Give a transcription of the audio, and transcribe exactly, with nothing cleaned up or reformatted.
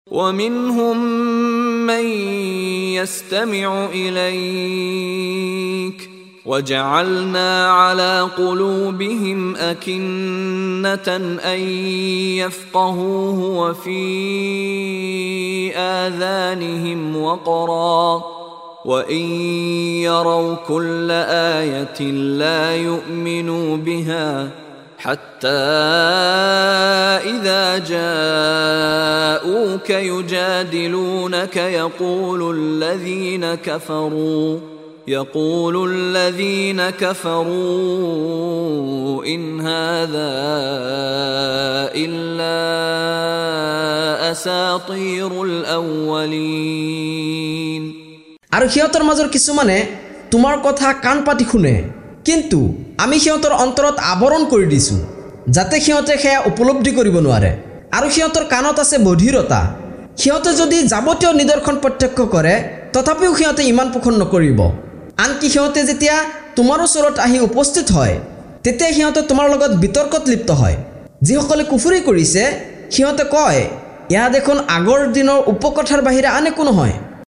ومنهم من يستمع إليك وجعلنا على قلوبهم أكنة أن يفقهوه وفي آذانهم وقرا وإن يروا كل آية لا يؤمنوا بها حتى إذا جاءوك يجادلونك يقول الذين كفروا يقول الذين كفروا إن هذا إلا أساطير الأولين আর সিহঁতৰ মাজৰ কিছুমানে তোমাৰ কথা কাণ পাতি শুনে কিন্তু আমি সিহঁতৰ অন্তৰত আবৰণ কৰি দিছো যাতে সিহঁতে সেয়া উপলব্ধি কৰিব নোৱাৰে আৰু সিহঁতৰ কাণত আছে বধিৰতা সিহঁতে যদি যাৱতীয় নিদৰ্শন প্ৰত্যক্ষ কৰে তথাপিও সিহঁতে ইমান পোষণ নকৰিব আনকি সিহঁতে যেতিয়া তোমাৰ ওচৰত আহি উপস্থিত হয় তেতিয়া সিহঁতে তোমাৰ লগত বিতৰ্কত লিপ্ত হয় যিসকলে কুফৰি কৰিছে সিহঁতে কয় ইয়া দেখোন আগৰ দিনৰ উপকথাৰ বাহিৰে আন একো নহয়